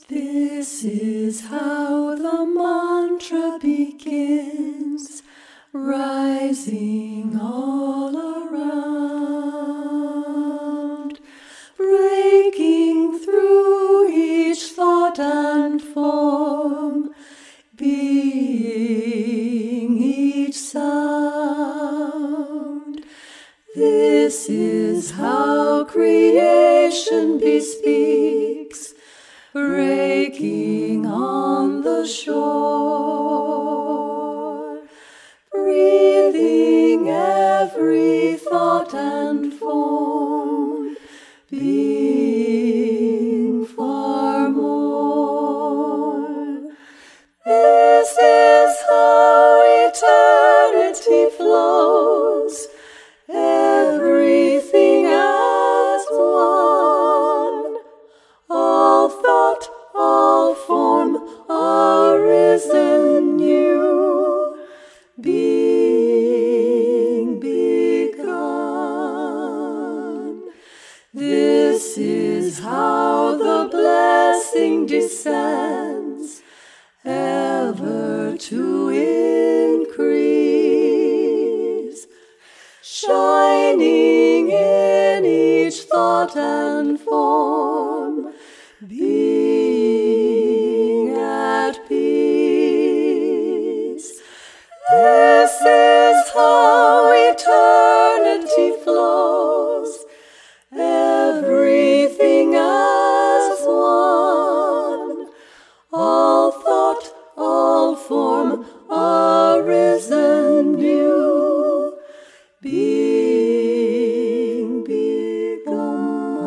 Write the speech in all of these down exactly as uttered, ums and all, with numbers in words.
This is how the mantra begins, rising all around, breaking through each thought and form, being each sound. This is how creation bespeaks, breaking on the shore, breathing every thought and form, being far more. This is how eternity flows, everything as one. All thought, all form, are risen new, being begun. This is how the blessing descends, ever to increase, shining in each thought and form, being at peace. This is how eternity flows, everything as one. All thought, all form, are risen new, being begun.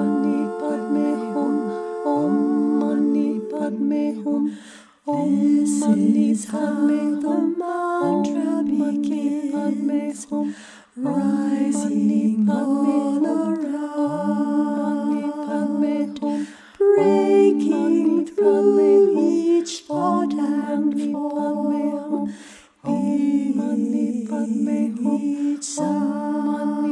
This is how the mantra begins, rising all around, breaking through each thought and form, being each sound.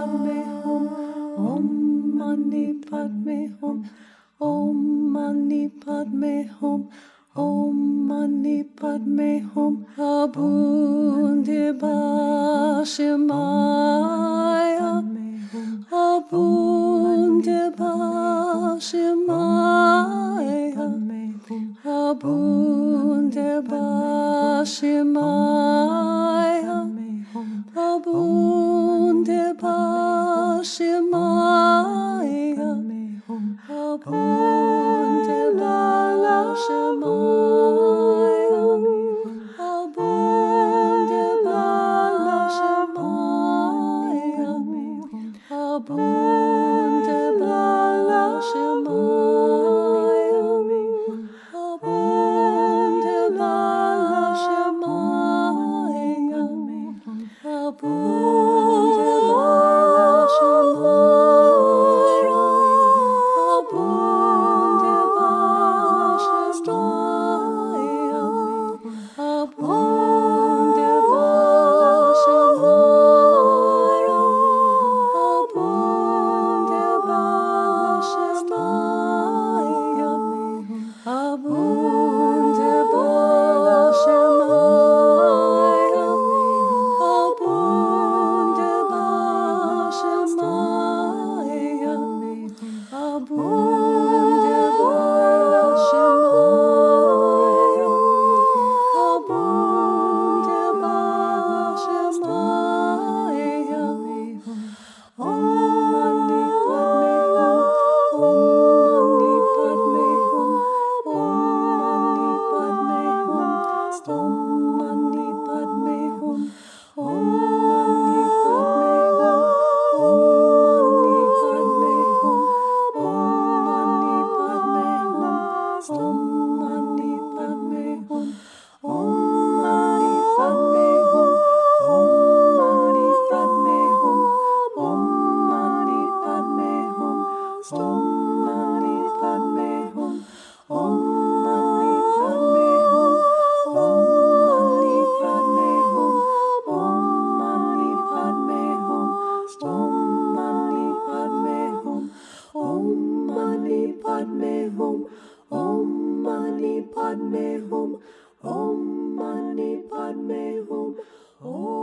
Om Mani Padme Hum, Om Mani Padme Hum, Om Mani Padme Hum, Abunde Bashimaya, Abunde Bashimaya, Abunde Bashimaya, Abunde Bashimaya, Abunde Bashimaya, Abunde Bashimaya, Abunde Bashimaya. Om Mani Padme Hum. Om Mani Padme Hum. Om